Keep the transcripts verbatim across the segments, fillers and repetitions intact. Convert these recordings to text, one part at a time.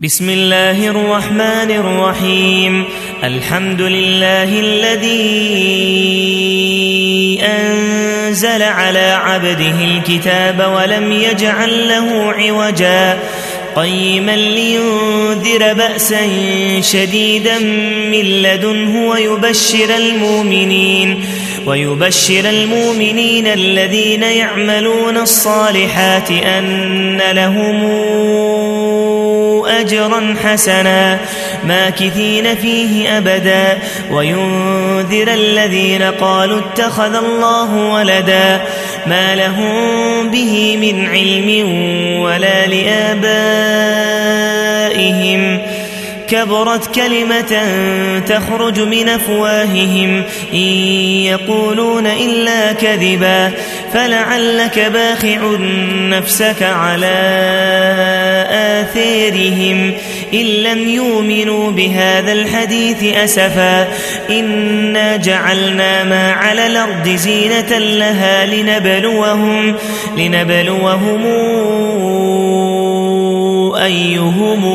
بسم الله الرحمن الرحيم. الحمد لله الذي أنزل على عبده الكتاب ولم يجعل له عوجا قيما لينذر بأسا شديدا من لدنه ويبشر المؤمنين ويبشر المؤمنين الذين يعملون الصالحات أن لهم أجرا حسنا ماكثين فيه أبدا وينذر الذين قالوا اتخذ الله ولدا ما لهم به من علم ولا لآبائهم كبرت كلمة تخرج من أفواههم إن يقولون إلا كذبا فلعلك باخع نفسك على آثارهم إن لم يؤمنوا بهذا الحديث أسفا إنا جعلنا ما على الأرض زينة لها لنبلوهم لنبلوهم أيهم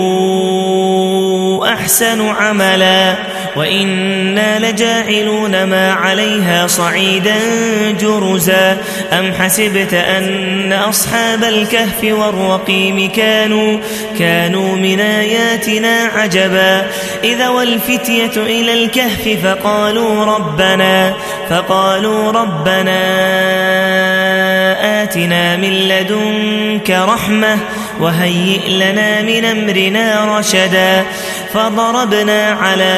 أحسن عملا وإنا لجاعلون ما عليها صعيدا جرزا أم حسبت أن أصحاب الكهف والرقيم كانوا كانوا من آياتنا عجبا إذا والفتية إلى الكهف فقالوا ربنا فقالوا ربنا آتنا من لدنك رحمة وهيئ لنا من أمرنا رشدا فضربنا على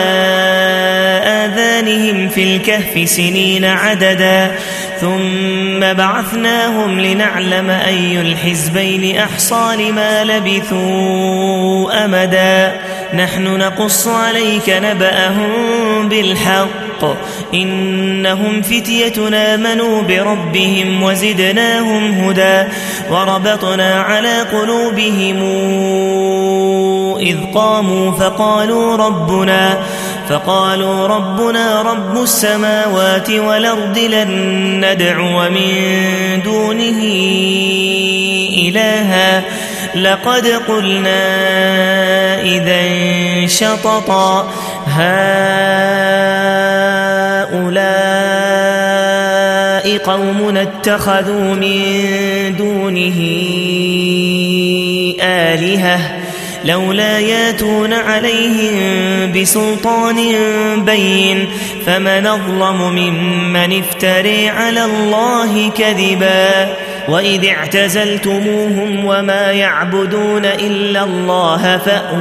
آذانهم في الكهف سنين عددا ثم بعثناهم لنعلم أي الحزبين أحصى لما لبثوا أمدا نحن نقص عليك نبأهم بالحق إنهم فتية آمنوا بربهم وزدناهم هدى وربطنا على قلوبهم إذ قاموا فقالوا ربنا فقالوا ربنا رب السماوات والأرض لن ندعو من دونه إلها لقد قلنا إذا شططا هؤلاء قومنا اتخذوا من دونه آلهة لولا ياتون عليهم بسلطان بين فمن أظلم ممن افتري على الله كذبا وإذ اعتزلتموهم وما يعبدون إلا الله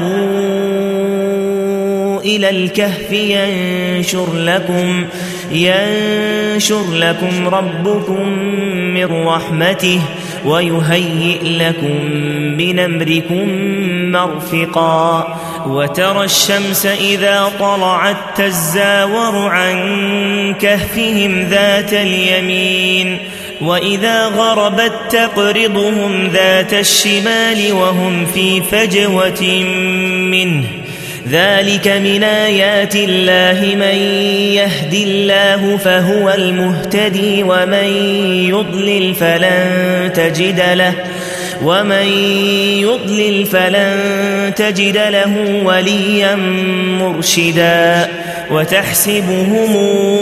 فأووا إلى الكهف ينشر لكم ينشر لكم ربكم من رحمته ويهيئ لكم من أمركم مرفقا وترى الشمس إذا طلعت تزاور عن كهفهم ذات اليمين وإذا غربت تقرضهم ذات الشمال وهم في فجوة منه ذلك من آيات الله من يهد الله فهو المهتدي ومن يضلل فلن تجد له ومن يضلل فلن تجد له وليا مرشدا وتحسبهم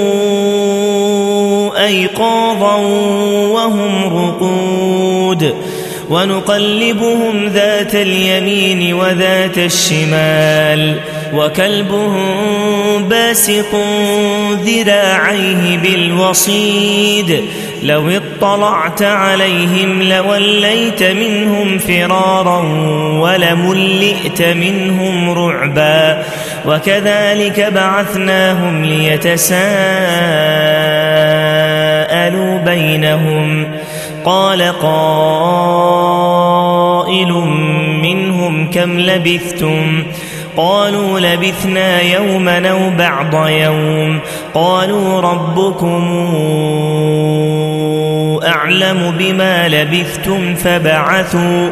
أيقاظا وهم رقود ونقلبهم ذات اليمين وذات الشمال وكلبهم باسط ذراعيه بالوصيد لو اطلعت عليهم لوليت منهم فرارا ولملئت منهم رعبا وكذلك بعثناهم ليتساءلوا بينهم قال قائل منهم كم لبثتم قالوا لبثنا يوما أو بعض يوم قالوا ربكم أعلم بما لبثتم فبعثوا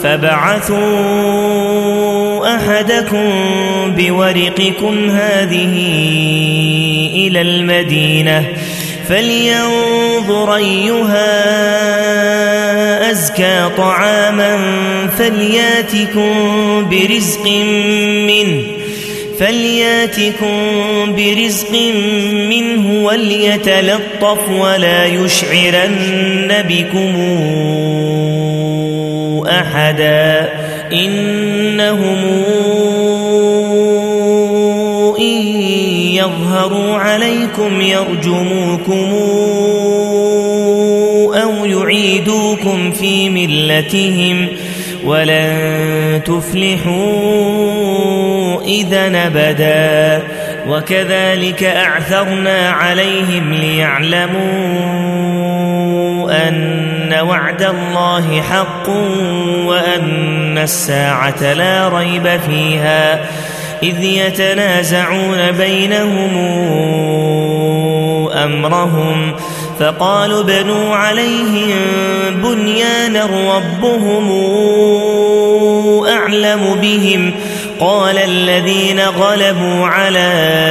فبعثوا أحدكم بورقكم هذه إلى المدينة فلينظر أيها أزكى طعاما فلياتكم برزق منه فلياتكم برزق منه وليتلطف ولا يشعرن بكم أحدا إنهم إن يظهروا عليكم يرجموكم أو يعيدوكم في ملتهم ولن تفلحوا إذا أبدا وكذلك أعثرنا عليهم ليعلموا أن وعد الله حق وأن الساعة لا ريب فيها إذ يتنازعون بينهم أمرهم فقالوا بنوا عليهم بنيانا ربهم أعلم بهم قال الذين غلبوا على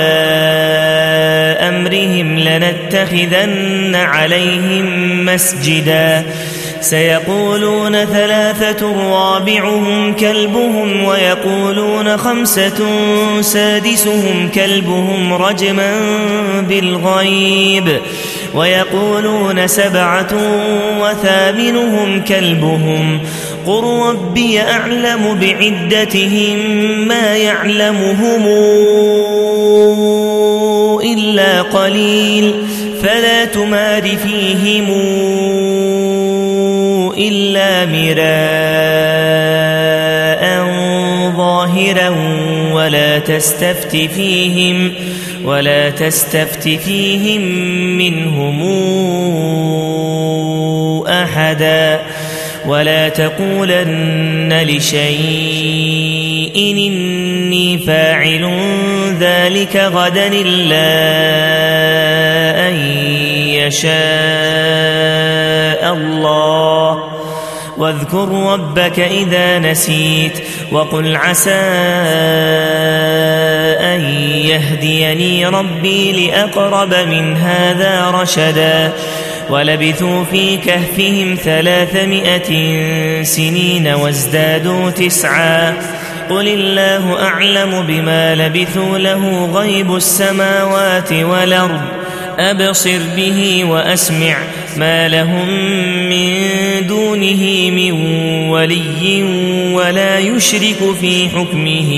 أمرهم لنتخذن عليهم مسجدا سيقولون ثلاثة رابعهم كلبهم ويقولون خمسة سادسهم كلبهم رجما بالغيب ويقولون سبعة وثامنهم كلبهم قل ربي أعلم بعدتهم ما يعلمهم إلا قليل فلا تمار فيهم إلا مراء ظاهرا ولا تستفت فيهم ولا تستفت فيهم منهم أحدا ولا تقولن لشيء إني فاعل ذلك غدا إلا أن يشاء الله واذكر ربك إذا نسيت وقل عسى أن يهديني ربي لأقرب من هذا رشدا ولبثوا في كهفهم ثلاثمائة سنين وازدادوا تسعا قل الله أعلم بما لبثوا له غيب السماوات والأرض أبصر به وأسمع ما لهم من دونه من ولي ولا يشرك في حكمه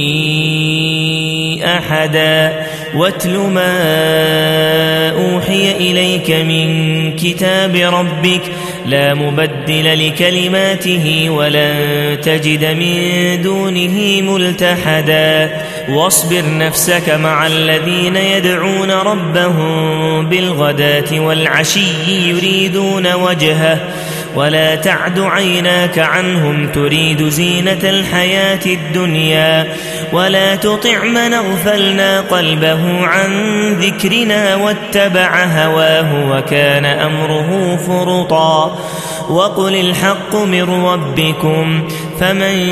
أحدا واتل ما أوحي إليك من كتاب ربك لا مبدل لكلماته ولن تجد من دونه ملتحدا واصبر نفسك مع الذين يدعون ربهم بالغداة والعشي يريدون وجهه ولا تعد عيناك عنهم تريد زينة الحياة الدنيا ولا تطع من اغفلنا قلبه عن ذكرنا واتبع هواه وكان أمره فرطا وقل الحق من ربكم فمن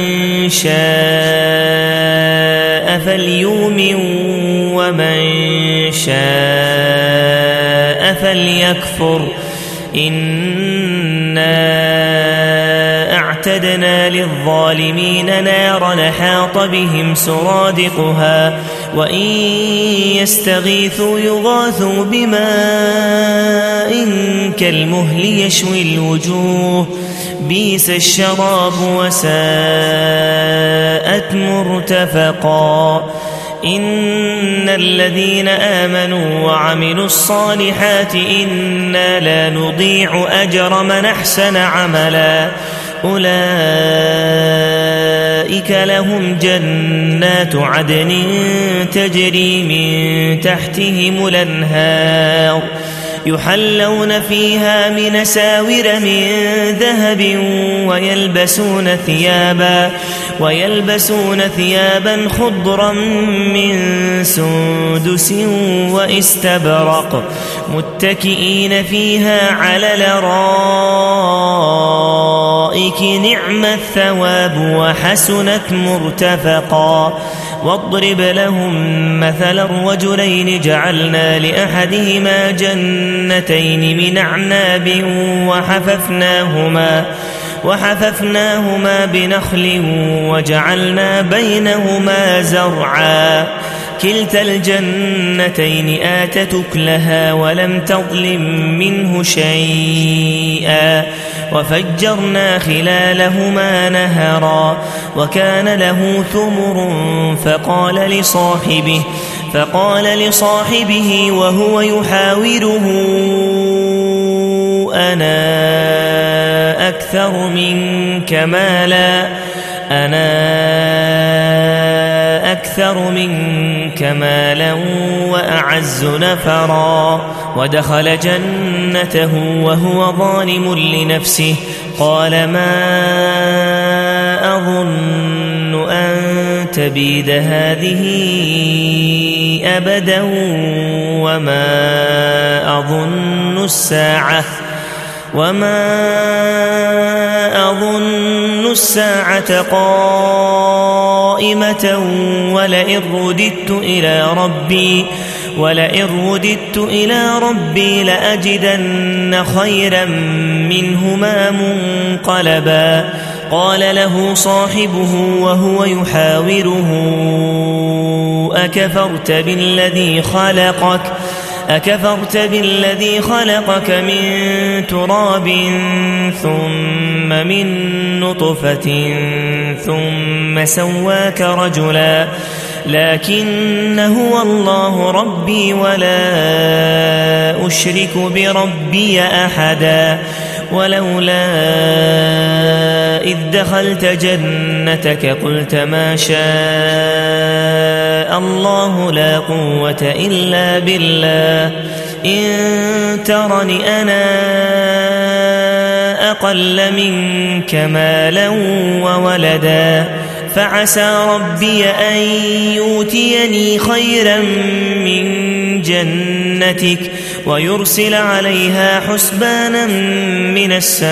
شاء فليؤمن ومن شاء فليكفر إنا أعتدنا للظالمين نارا حاط بهم سرادقها وإن يستغيثوا يغاثوا بماء كالمهل يشوي الوجوه بئس الشراب وساءت مرتفقا إن الذين آمنوا وعملوا الصالحات إنا لا نضيع أجر من أحسن عملا أولئك لهم جنات عدن تجري من تحتهم الأنهار يحلون فيها من ساور من ذهب ويلبسون ثيابا ويلبسون ثيابا خضرا من سندس واستبرق متكئين فيها على الأرائك نعم الثواب وحسنت مرتفقا واضرب لهم مثلا الرجلين جعلنا لأحدهما جنتين من أعناب وحففناهما وحففناهما بنخل وجعلنا بينهما زرعا كلتا الجنتين آتت أكلها ولم تظلم منه شيئا وفجرنا خلالهما نهرا وكان له ثمر فقال لصاحبه فقال لصاحبه وهو يحاوره أنا أكثر منك مالا أنا أكثر منك مالا وأعز نفرا ودخل جنته وهو ظالم لنفسه قال ما أظن أن تبيد هذه أبدا وما أظن الساعة وما أظن الساعة قائمة ولئن رددت إلى ربي ولئن رددت إلى ربي لأجدن خيرا منهما منقلبا قال له صاحبه وهو يحاوره أكفرت بالذي خلقك أكفرت بالذي خلقك من تراب ثم من نطفة ثم سواك رجلا لكن هو الله ربي ولا أشرك بربي أحدا ولولا إذ دخلت جنتك قلت ما شاء الله لا قوة إلا بالله إن ترني أنا أقل منك مالا وولدا فعسى ربي أن يؤتيني خيرا من جنتك ويرسل عليها حسبانا من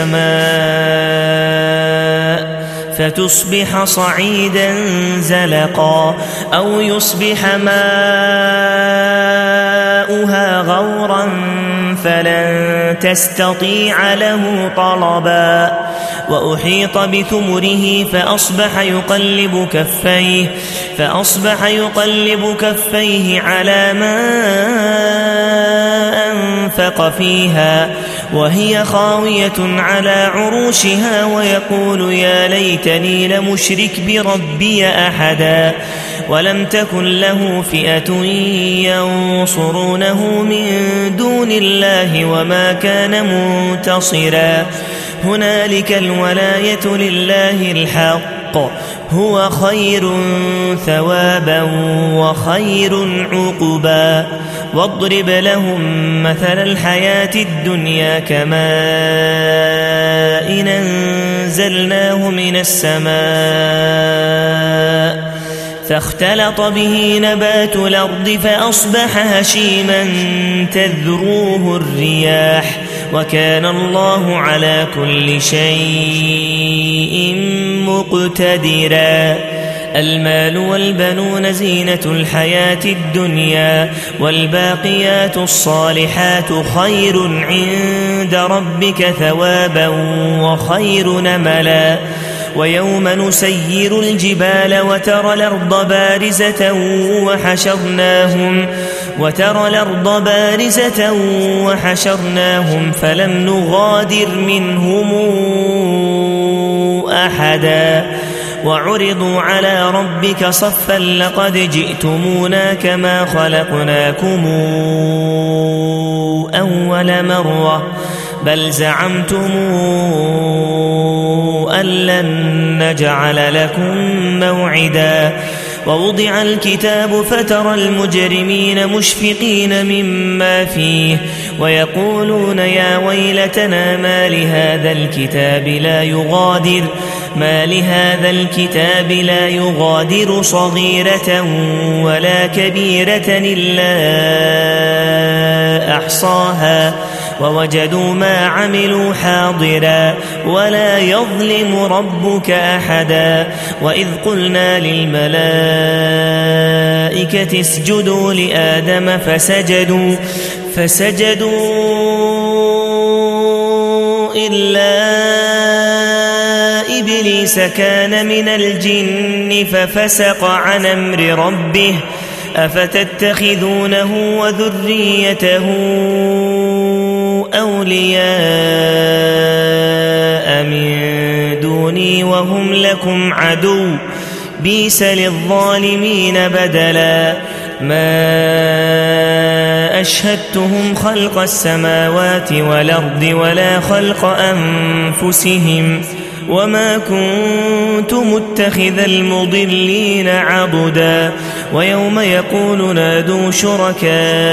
السماء فتصبح صعيدا زلقا أو يصبح ماؤها غورا فلن تستطيع له طلبا وأحيط بثمره فأصبح يقلب كفيه فأصبح يقلب كفيه على ما أنفق فيها وهي خاوية على عروشها ويقول يا ليتني لمشرك بربي أحدا ولم تكن له فئة ينصرونه من دون الله وما كان منتصرا هنالك الولاية لله الحق هو خير ثوابا وخير عقبا واضرب لهم مثل الحياة الدنيا كماء إن أنزلناه من السماء فاختلط به نبات الأرض فأصبح هشيما تذروه الرياح وكان الله على كل شيء مقتدرا المال والبنون زينة الحياة الدنيا والباقيات الصالحات خير عند ربك ثوابا وخير نملا ويوم نسير الجبال وترى الأرض بارزة وحشرناهم وترى الأرض بارزة وحشرناهم فلم نغادر منهم أحدا وعرضوا على ربك صفا لقد جئتمونا كما خلقناكم أول مرة بل زعمتم أن لن نجعل لكم موعدا ووضع الكتاب فترى المجرمين مشفقين مما فيه ويقولون يا ويلتنا ما لهذا الكتاب لا يغادر ما لهذا الكتاب لا يغادر صغيرة ولا كبيرة إلا أحصاها ووجدوا ما عملوا حاضرا ولا يظلم ربك أحدا وإذ قلنا للملائكة اسجدوا لآدم فسجدوا فسجدوا إلا إبليس كان من الجن ففسق عن أمر ربه أفتتخذونه وذريته أولياء من دوني وهم لكم عدو بئس للظالمين بدلا ما أشهدتهم خلق السماوات والأرض ولا خلق أنفسهم وما كنت متخذ المضلين عضدا ويوم يقول نادوا شركائي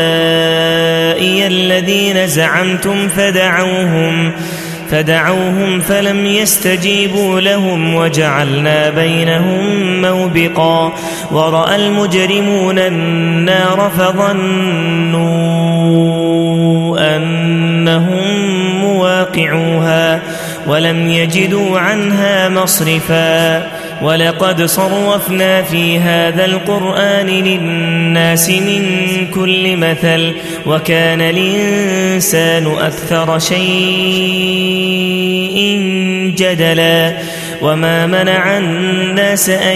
الذين زعمتم فدعوهم فدعوهم فلم يستجيبوا لهم وجعلنا بينهم موبقا ورأى المجرمون النار فظنوا أنهم مواقعوها ولم يجدوا عنها مصرفا ولقد صرفنا في هذا القرآن للناس من كل مثل وكان الإنسان أكثر شيء جدلا وما منع الناس أن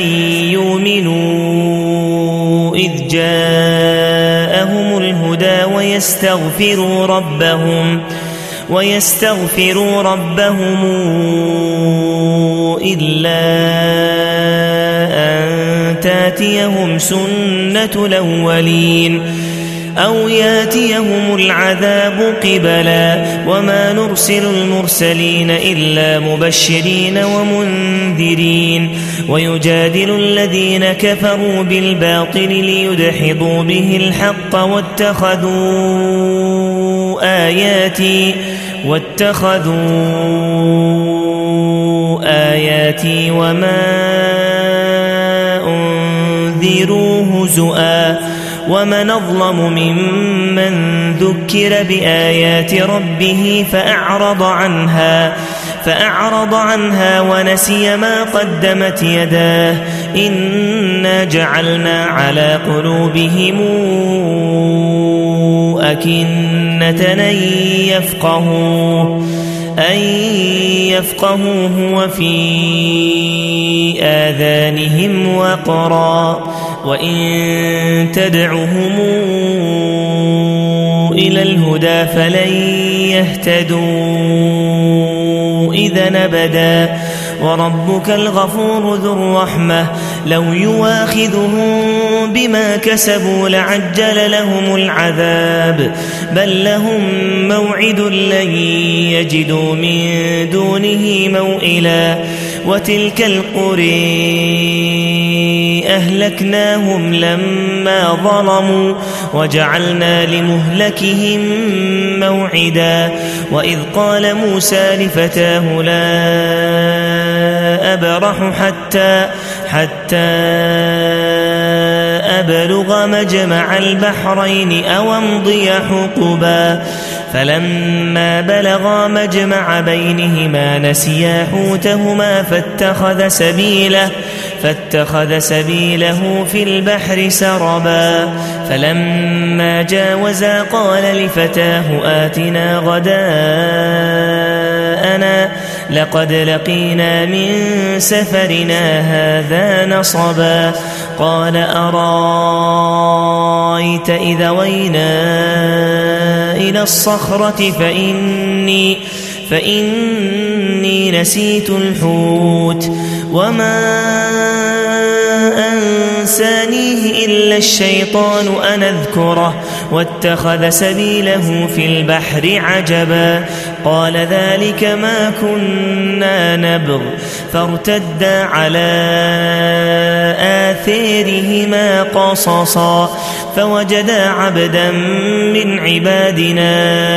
يؤمنوا إذ جاءهم الهدى ويستغفروا ربهم ويستغفروا ربهم إلا أن تاتيهم سنة الأولين أو ياتيهم العذاب قبلا وما نرسل المرسلين إلا مبشرين ومنذرين ويجادل الذين كفروا بالباطل ليدحضوا به الحق واتخذوا آياتي واتخذوا آياتي وما أنذروا هزؤا ومن أظلم ممن ذكر بآيات ربه فأعرض عنها فأعرض عنها ونسي ما قدمت يداه إنا جعلنا على قلوبهم أكنة أن يفقهوه أن يفقهوه وفي آذانهم وقرا وإن تدعهم إلى الهدى فلن يهتدوا إذا أبدا وربك الغفور ذو الرحمة لو يواخذهم بما كسبوا لعجل لهم العذاب بل لهم موعد لن يجدوا من دونه موئلا وتلك القرى أهلكناهم لما ظلموا وجعلنا لمهلكهم موعدا وإذ قال موسى لفتاه لا أبرح حتى حتى أبلغ مجمع البحرين أو أمضي حقبا فلما بلغا مجمع بينهما نسيا حوتهما فاتخذ سبيله فاتخذ سبيله في البحر سربا فلما جاوزا قال لفتاه آتنا غداءنا لقد لقينا من سفرنا هذا نصبا قال أرايت إذا وينا إلى الصخرة فإني فإني نسيت الحوت وما أنسانيه إلا الشيطان أن أذكره واتخذ سبيله في البحر عجبا قال ذلك ما كنا نبغ فارتدا على آثارهما قصصا فوجدا عبدا من عبادنا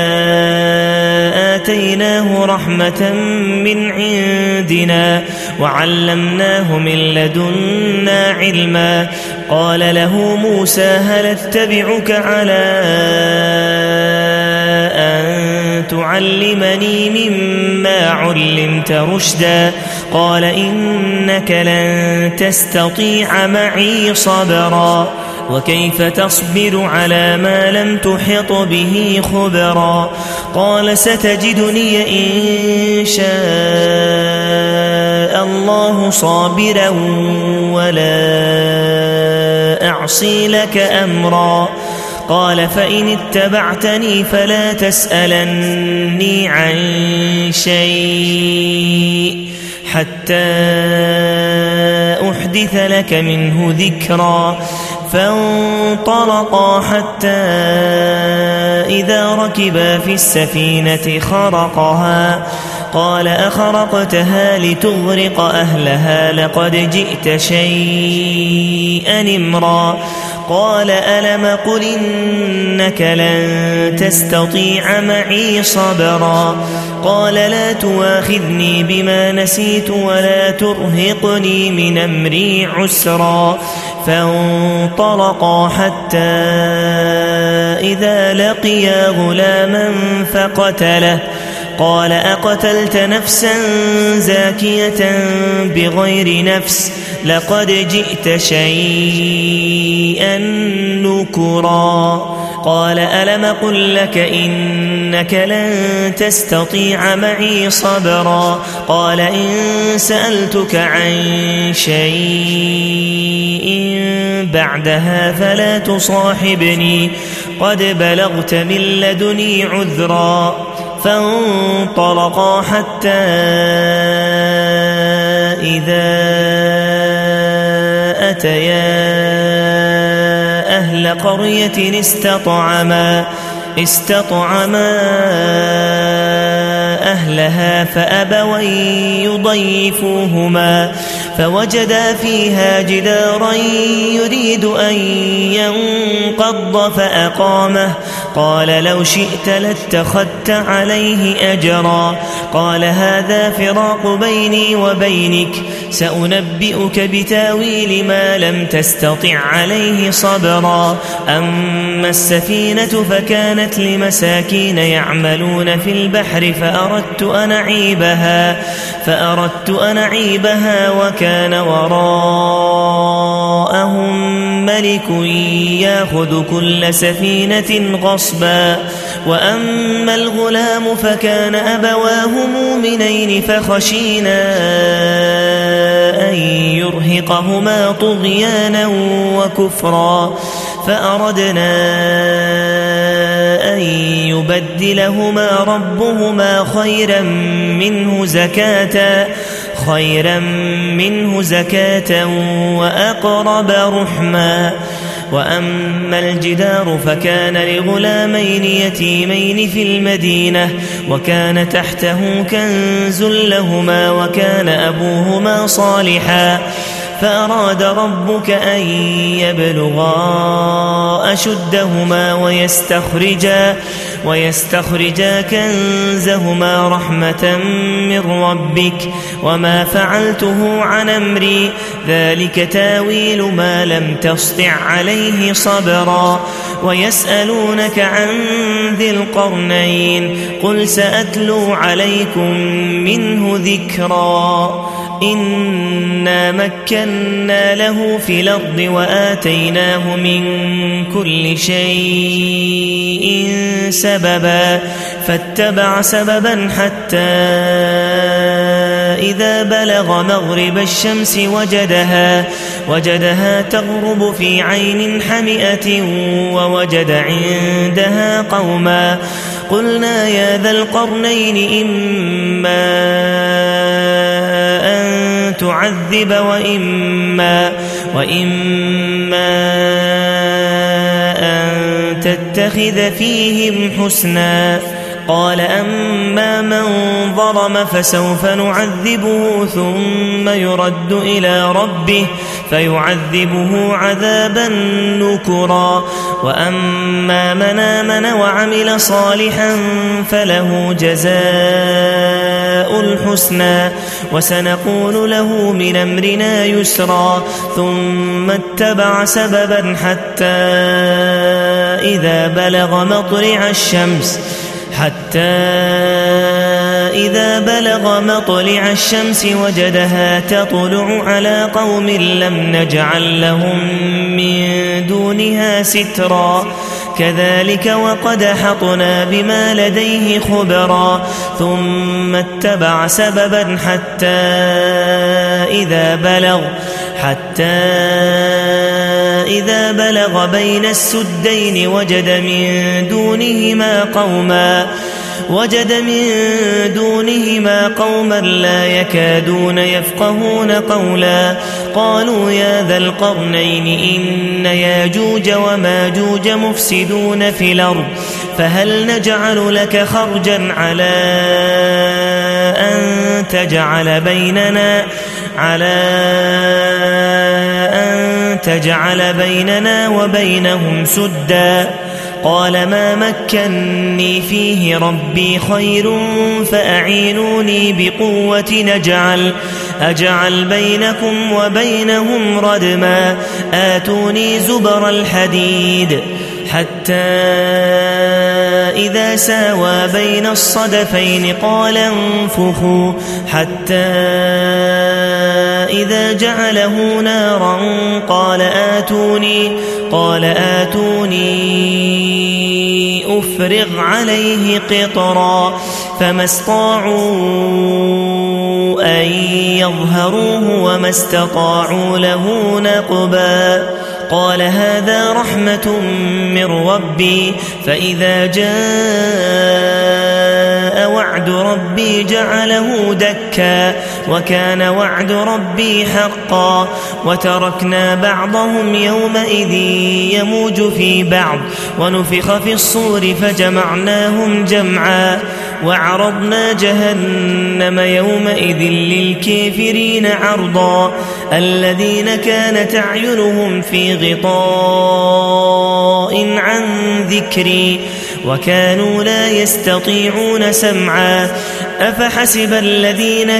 آتيناه رحمة من عندنا وعلمناه من لدنا علما قال له موسى هل اتبعك على أن تعلمني مما علمت رشدا قال إنك لن تستطيع معي صبرا وكيف تصبر على ما لم تحط به خبرا قال ستجدني إن شاء الله صابرا ولا أعصي لك أمرا قال فإن اتبعتني فلا تسألني عن شيء حتى أحدث لك منه ذكرا فانطلقا حتى إذا ركبا في السفينة خرقها قال أخرقتها لتغرق أهلها لقد جئت شيئا إمرا قال ألم قل إنك لن تستطيع معي صبرا قال لا تواخذني بما نسيت ولا ترهقني من أمري عسرا فانطلقا حتى إذا لقيا غلاما فقتله قال أقتلت نفسا زاكية بغير نفس لقد جئت شيئا نكرا قال ألم قل لك إنك لن تستطيع معي صبرا قال إن سألتك عن شيء بعدها فلا تصاحبني قد بلغت من لدني عذرا فانطلقا حتى إذا أتيا أهل قرية استطعما استطعما أهلها فأبوا أن يضيفوهما فوجدا فيها جدارا يريد أن ينقض فأقامه قال لو شئت لاتخذت عليه أجرا قال هذا فراق بيني وبينك سأنبئك بتاويل ما لم تستطع عليه صبرا أما السفينة فكانت لمساكين يعملون في البحر فأردت أن أعيبها فأردت أن أعيبها وكان وراءهم ملك يأخذ كل سفينة غصبا وأما الغلام فكان أبواه مؤمنين فخشينا أن يرهقهما طغيانا وكفرا فأردنا أن يبدلهما ربهما خيرا منه زكاة خيرا منه زكاة وأقرب رحما وأما الجدار فكان لغلامين يتيمين في المدينة وكان تحته كنز لهما وكان أبوهما صالحا فأراد ربك أن يبلغا أشدهما ويستخرجا ويستخرجا كنزهما رحمة من ربك وما فعلته عن أمري ذلك تاويل ما لم تسطع عليه صبرا ويسألونك عن ذي القرنين قل سأتلو عليكم منه ذكرا إنا مكنا له في الأرض وآتيناه من كل شيء سببا فاتبع سببا حتى إذا بلغ مغرب الشمس وجدها وجدها تغرب في عين حمئة ووجد عندها قوما قلنا يا ذا القرنين إما أن تعذب وإما, وإما أن تتخذ فيهم حسنا قال أما من ظلم فسوف نعذبه ثم يرد إلى ربه فيعذبه عذابا نكرا وأما من آمن وعمل صالحا فله جزاء الحسنى وسنقول له من أمرنا يسرا ثم اتبع سببا حتى إذا بلغ مطلع الشمس حتى إذا بلغ مطلع الشمس وجدها تطلع على قوم لم نجعل لهم من دونها سترا كذلك وقد حطنا بما لديه خبرا ثم اتبع سببا حتى إذا بلغ حتى إذا بلغ بين السدين وجد من دونهما قوما وجد من دونهما قوما لا يكادون يفقهون قولا قالوا يا ذا القرنين إن ياجوج وماجوج مفسدون في الأرض فهل نجعل لك خرجا على أن تجعل بيننا على أن تجعل بيننا وبينهم سدا قال ما مكني فيه ربي خير فأعينوني بقوة نجعل أجعل بينكم وبينهم ردما آتوني زبر الحديد حتى إذا ساوى بين الصدفين قال انفخوا حتى إذا جعله نارا قال آتوني قال آتوني أفرغ عليه قطرا فما استطاعوا أن يظهروه وما استطاعوا له نقبا قال هذا رحمة من ربي فإذا جاء وعد ربي جعله دكا وكان وعد ربي حقا وتركنا بعضهم يومئذ يموج في بعض ونفخ في الصور فجمعناهم جمعا وعرضنا جهنم يومئذ للكافرين عرضا الذين كانت أعينهم في غطاء عن ذكري وكانوا لا يستطيعون سمعا أفحسب الذين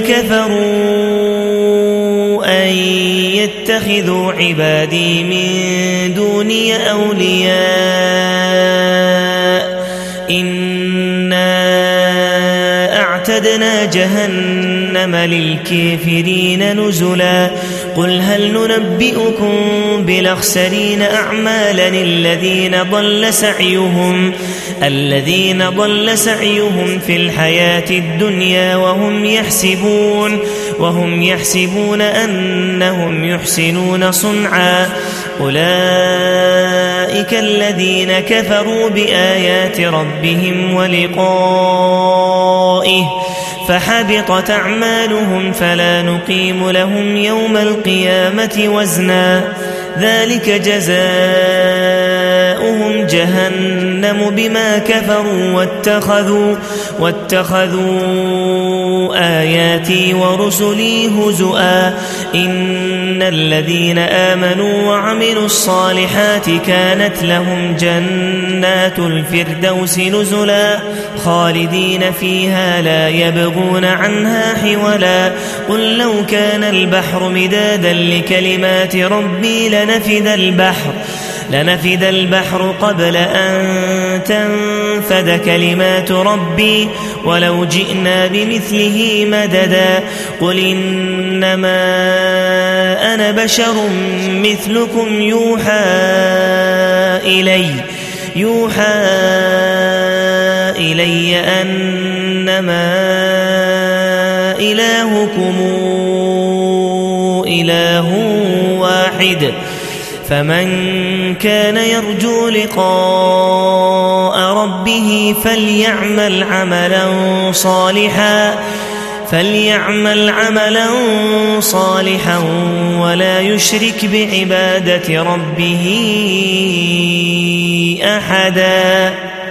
كفروا أن يتخذوا عبادي من دوني أولياء إنا أعتدنا جهنم للكافرين نزلا قل هل ننبئكم بالأخسرين أعمالا الذين ضل سعيهم الذين ضل سعيهم في الحياة الدنيا وهم يحسبون وهم يحسبون أنهم يحسنون صنعا أولئك الذين كفروا بآيات ربهم ولقائه فحبطت أعمالهم فلا نقيم لهم يوم القيامة وزنا ذلك جزاؤهم جهنم بما كفروا واتخذوا واتخذوا آياتي ورسلي هزؤا إن الذين آمنوا وعملوا الصالحات كانت لهم جنات الفردوس نزلا خالدين فيها لا يبغون عنها حولا قل لو كان البحر مدادا لكلمات ربي لنفد البحر لنفد البحر قبل أن تنفد كلمات ربي ولو جئنا بمثله مددا قل إنما أنا بشر مثلكم يوحى إلي يوحى إلي أنما إلهكم إله واحد فمن كان يرجو لقاء ربه فليعمل عملا صالحا فليعمل عملا صالحا ولا يشرك بعبادة ربه أحدا.